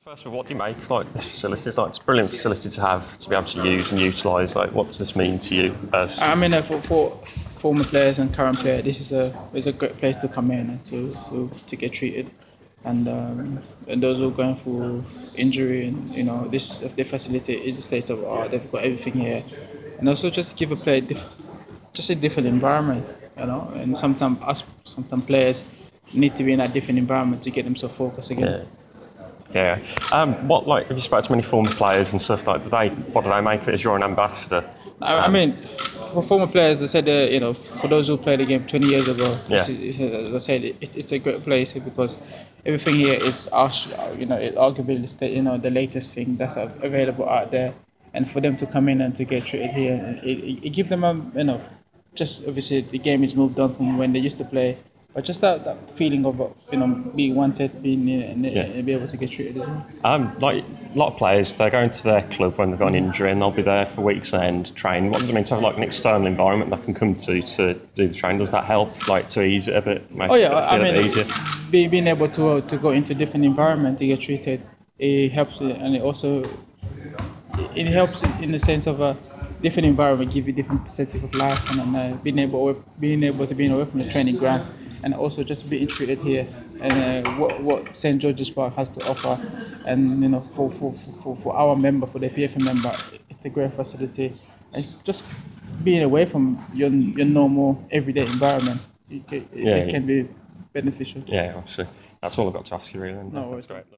First of all, what do you make like this facility? It's a brilliant facility to have to be able to use and utilise. Like, what does this mean to you? As I mean, for former players and current players, this is a great place to come in and to get treated, and those who are going through injury and the facility is the state of art. They've got everything here, and also just give a player just a different environment, And sometimes players need to be in a different environment to get themselves focused again. yeah, what like have you spoken to many former players and stuff like? What do they make of it as you're an ambassador? I mean, for former players, I said, for those who played the game 20 years ago, as I said, it's a great place because everything here is, arguably the latest thing that's available out there, and for them to come in and to get treated here, it gives them just obviously the game is moved on from when they used to play. But just that feeling of being wanted, being and be able to get treated as well. Like a lot of players, they're going to their club when they've got an injury and they'll be there for weeks on end training. What does it mean to have like an external environment they can come to do the training? Does that help, like to ease it a bit? Make it feel a bit easier? Being able to go into different environment to get treated, it helps, and it helps in the sense of a different environment give you different perspective of life, and being able to be away from the training ground, and also just being treated here, and what St George's Park has to offer, and for our member, for the PFM member, it's a great facility, and just being away from your normal everyday environment, it can be beneficial. Yeah, obviously. That's all I've got to ask you really. No That's great.